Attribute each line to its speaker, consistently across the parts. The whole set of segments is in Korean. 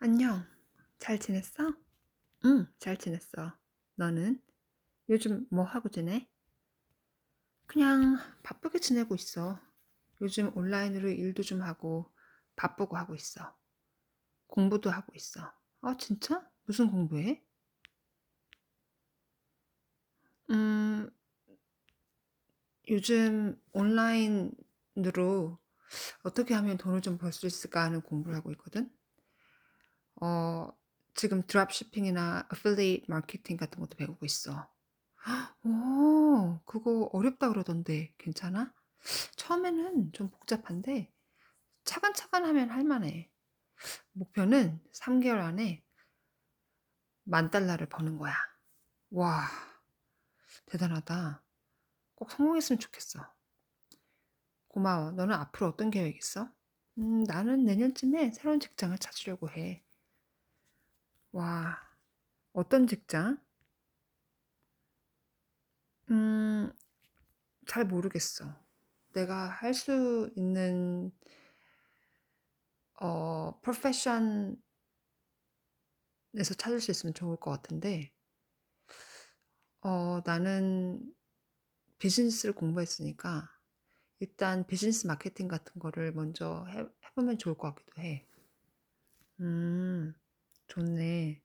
Speaker 1: 안녕. 잘 지냈어? 응, 잘 지냈어. 너는? 요즘 뭐 하고 지내? 그냥 바쁘게 지내고 있어. 요즘 온라인으로 일도 좀 하고 바쁘고 하고 있어. 공부도 하고 있어. 진짜? 무슨 공부해? 음, 요즘 온라인으로 어떻게 하면 돈을 좀 벌 수 있을까 하는 공부를 하고 있거든. 어, 지금 드랍시핑이나 애플리에이트 마케팅 같은 것도 배우고 있어. 그거 어렵다 그러던데 괜찮아? 처음에는 좀 복잡한데 차근차근 하면 할 만해. 목표는 3개월 안에 10,000달러를 버는 거야. 와, 대단하다. 꼭 성공했으면 좋겠어. 고마워. 너는 앞으로 어떤 계획 있어? 나는 내년쯤에 새로운 직장을 찾으려고 해. 와, 어떤 직장? 음, 잘 모르겠어. 내가 할 수 있는 프로페션에서 찾을 수 있으면 좋을 것 같은데, 나는 비즈니스를 공부했으니까 일단 비즈니스 마케팅 같은 거를 먼저 해보면 좋을 것 같기도 해. 음, 좋네.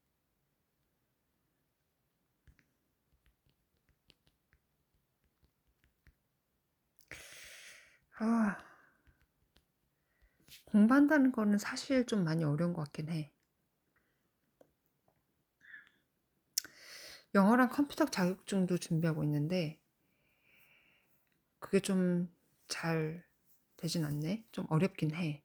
Speaker 1: 아, 공부한다는 거는 사실 좀 많이 어려운 것 같긴 해. 영어랑 컴퓨터 자격증도 준비하고 있는데 그게 좀 잘 되진 않네. 좀 어렵긴 해.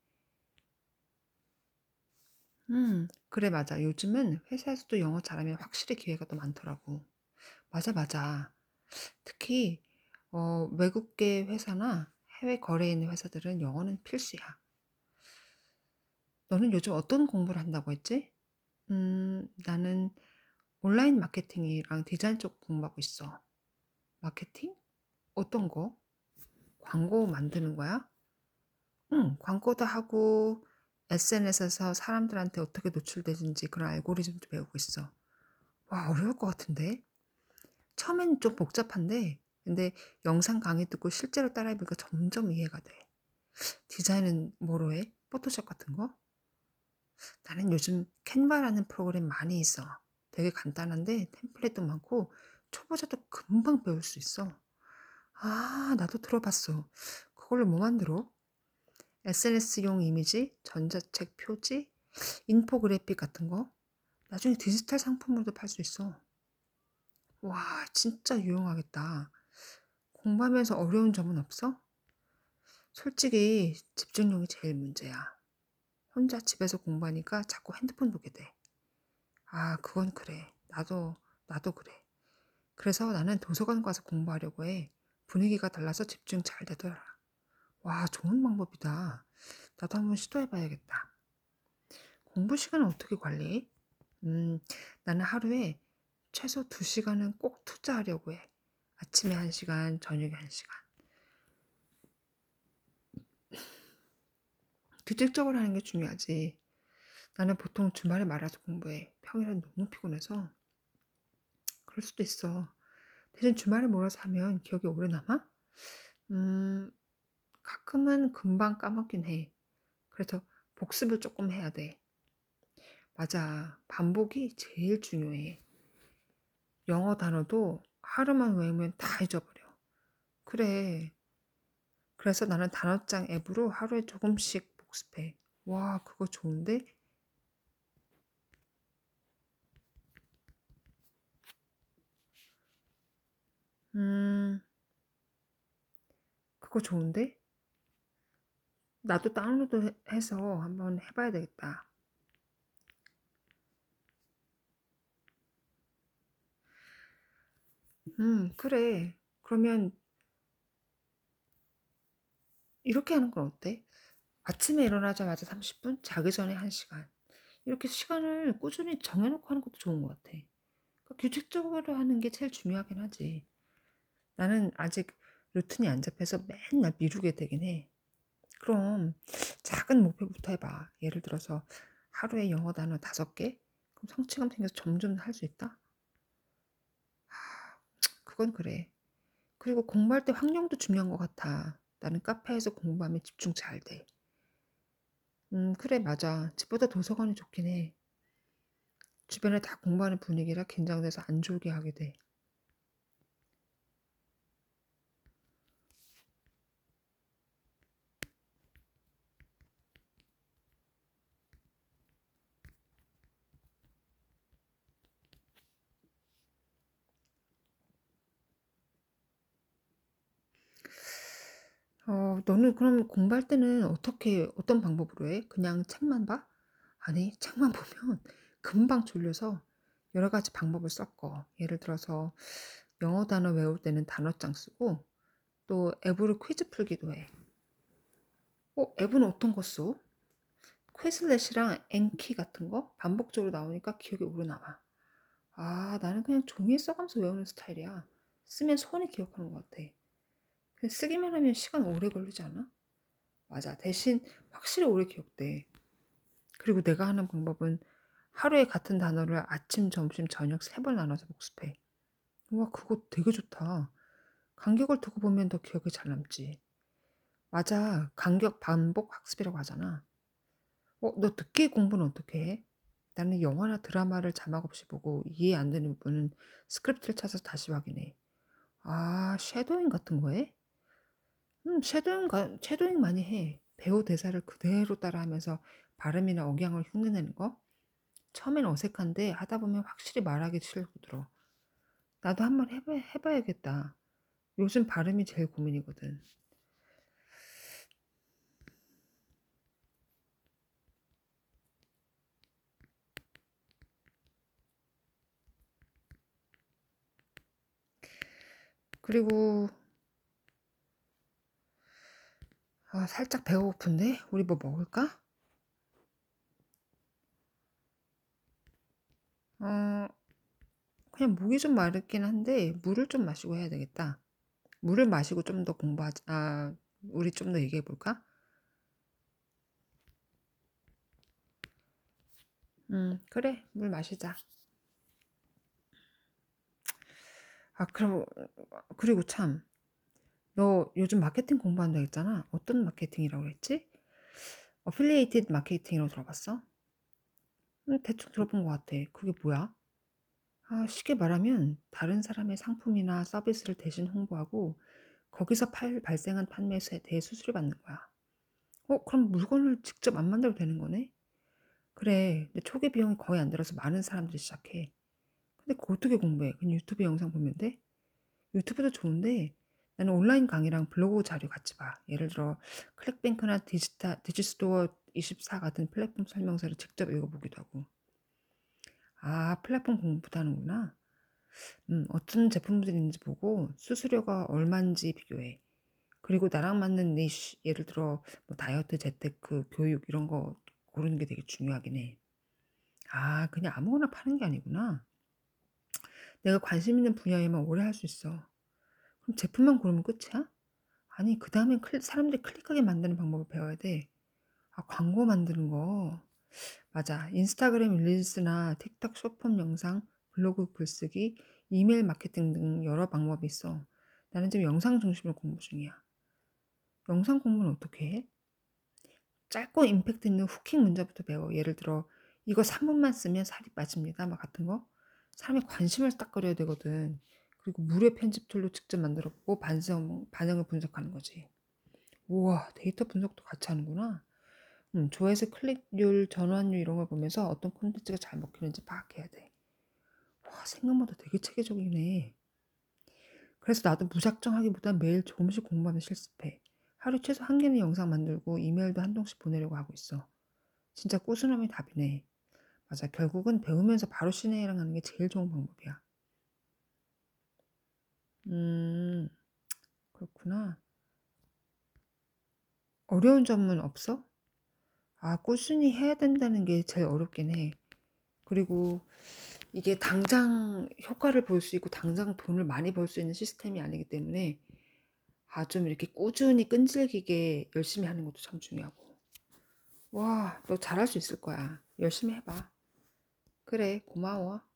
Speaker 1: 그래, 맞아. 요즘은 회사에서도 영어 잘하면 확실히 기회가 더 많더라고. 맞아, 맞아. 특히 외국계 회사나 해외 거래에 있는 회사들은 영어는 필수야. 너는 요즘 어떤 공부를 한다고 했지? 나는 온라인 마케팅이랑 디자인 쪽 공부하고 있어. 마케팅? 어떤 거? 광고 만드는 거야? 응, 광고도 하고 SNS에서 사람들한테 어떻게 노출되는지 그런 알고리즘도 배우고 있어. 와, 어려울 것 같은데? 처음엔 좀 복잡한데, 근데 영상 강의 듣고 실제로 따라해보니까 점점 이해가 돼. 디자인은 뭐로 해? 포토샵 같은 거? 나는 요즘 캔바라는 프로그램 많이 있어. 되게 간단한데 템플릿도 많고 초보자도 금방 배울 수 있어. 아, 나도 들어봤어. 그걸로 뭐 만들어? SNS용 이미지, 전자책 표지, 인포그래픽 같은 거? 나중에 디지털 상품으로도 팔 수 있어. 와, 진짜 유용하겠다. 공부하면서 어려운 점은 없어? 솔직히 집중력이 제일 문제야. 혼자 집에서 공부하니까 자꾸 핸드폰 보게 돼. 아, 그건 그래. 나도 그래. 그래서 나는 도서관 가서 공부하려고 해. 분위기가 달라서 집중 잘 되더라. 와, 좋은 방법이다. 나도 한번 시도해봐야겠다. 공부 시간은 어떻게 관리해? 음, 나는 하루에 최소 2시간은 꼭 투자하려고 해. 아침에 1시간, 저녁에 1시간. 규칙적으로 하는 게 중요하지. 나는 보통 주말에 말아서 공부해. 평일엔 너무 피곤해서. 그럴 수도 있어. 대신 주말에 몰아서 하면 기억이 오래 남아? 음, 가끔은 금방 까먹긴 해. 그래서 복습을 조금 해야 돼. 맞아. 반복이 제일 중요해. 영어 단어도 하루만 외우면 다 잊어버려. 그래. 그래서 나는 단어장 앱으로 하루에 조금씩 복습해. 와, 그거 좋은데? 음, 그거 좋은데? 나도 다운로드 해서 한번 해봐야 되겠다. 그래. 그러면 이렇게 하는 건 어때? 아침에 일어나자마자 30분, 자기 전에 1시간. 이렇게 시간을 꾸준히 정해놓고 하는 것도 좋은 것 같아. 그러니까 규칙적으로 하는 게 제일 중요하긴 하지. 나는 아직 루틴이 안 잡혀서 맨날 미루게 되긴 해. 그럼 작은 목표부터 해봐. 예를 들어서 하루에 영어 단어 5개? 그럼 성취감 생겨서 점점 할 수 있다? 그건 그래. 그리고 공부할 때 환경도 중요한 것 같아. 나는 카페에서 공부하면 집중 잘 돼. 그래, 맞아. 집보다 도서관이 좋긴 해. 주변에 다 공부하는 분위기라 긴장돼서 안 졸게 하게 돼. 너는 그럼 공부할 때는 어떤 방법으로 해? 그냥 책만 봐? 아니, 책만 보면 금방 졸려서 여러 가지 방법을 섞어. 예를 들어서 영어 단어 외울 때는 단어장 쓰고 또 앱으로 퀴즈 풀기도 해. 앱은 어떤 거 써? 퀘슬렛이랑 앵키 같은 거 반복적으로 나오니까 기억에 오래 남아. 나는 그냥 종이에 써가면서 외우는 스타일이야. 쓰면 손이 기억하는 것 같아. 그냥 쓰기만 하면 시간 오래 걸리지 않아? 맞아. 대신 확실히 오래 기억돼. 그리고 내가 하는 방법은 하루에 같은 단어를 아침, 점심, 저녁 3번 나눠서 복습해. 와, 그거 되게 좋다. 간격을 두고 보면 더 기억에 잘 남지. 맞아. 간격 반복 학습이라고 하잖아. 너 듣기 공부는 어떻게 해? 나는 영화나 드라마를 자막 없이 보고 이해 안 되는 부분은 스크립트를 찾아서 다시 확인해. 쉐도잉 같은 거 해? 쉐도잉 많이 해. 배우 대사를 그대로 따라하면서 발음이나 억양을 흉내내는 거? 처음엔 어색한데 하다 보면 확실히 말하기 싫어들어. 나도 한번 해봐야겠다. 요즘 발음이 제일 고민이거든. 그리고 살짝 배가 고픈데? 우리 뭐 먹을까? 어, 그냥 목이 좀 마르긴 한데 물을 좀 마시고 해야 되겠다. 물을 마시고 좀 더 우리 좀 더 얘기해 볼까? 그래, 물 마시자. 그럼, 그리고 참, 너 요즘 마케팅 공부한다 했잖아. 어떤 마케팅이라고 했지? 어필리에이티드 마케팅이라고 들어봤어? 대충 들어본 것 같아. 그게 뭐야? 쉽게 말하면 다른 사람의 상품이나 서비스를 대신 홍보하고 거기서 발생한 판매에 대해 수수료 받는 거야. 그럼 물건을 직접 안 만들어도 되는 거네? 그래. 근데 초기 비용이 거의 안 들어서 많은 사람들이 시작해. 근데 그거 어떻게 공부해? 그냥 유튜브 영상 보면 돼? 유튜브도 좋은데 나는 온라인 강의랑 블로그 자료 같이 봐. 예를 들어 클릭뱅크나 디지스토어 24 같은 플랫폼 설명서를 직접 읽어보기도 하고. 플랫폼 공부도 하는구나. 어떤 제품들이 있는지 보고 수수료가 얼마인지 비교해. 그리고 나랑 맞는 니쉬, 예를 들어 뭐 다이어트, 재테크, 교육 이런 거 고르는 게 되게 중요하긴 해. 그냥 아무거나 파는 게 아니구나. 내가 관심 있는 분야에만 오래 할 수 있어. 그럼 제품만 고르면 끝이야? 아니, 그 다음엔 사람들이 클릭하게 만드는 방법을 배워야 돼. 광고 만드는 거. 맞아. 인스타그램 릴스나 틱톡 쇼폼 영상, 블로그 글쓰기, 이메일 마케팅 등 여러 방법이 있어. 나는 지금 영상 중심으로 공부 중이야. 영상 공부는 어떻게 해? 짧고 임팩트 있는 후킹 문제부터 배워. 예를 들어, 이거 3분만 쓰면 살이 빠집니다. 막 같은 거. 사람의 관심을 딱 끌어야 되거든. 그리고 무료 편집 툴로 직접 만들었고, 반응을 분석하는 거지. 우와, 데이터 분석도 같이 하는구나. 조회수 클릭률, 전환율 이런 걸 보면서 어떤 콘텐츠가 잘 먹히는지 파악해야 돼. 와, 생각보다 되게 체계적이네. 그래서 나도 무작정 하기보단 매일 조금씩 공부하면 실습해. 하루 최소 1개는 영상 만들고 이메일도 한 통씩 보내려고 하고 있어. 진짜 꾸준함이 답이네. 맞아. 결국은 배우면서 바로 실행하는 게 제일 좋은 방법이야. 음, 그렇구나. 어려운 점은 없어? 꾸준히 해야 된다는 게 제일 어렵긴 해. 그리고 이게 당장 효과를 볼 수 있고 당장 돈을 많이 벌 수 있는 시스템이 아니기 때문에 좀 이렇게 꾸준히 끈질기게 열심히 하는 것도 참 중요하고. 와, 너 잘할 수 있을 거야. 열심히 해봐. 그래, 고마워.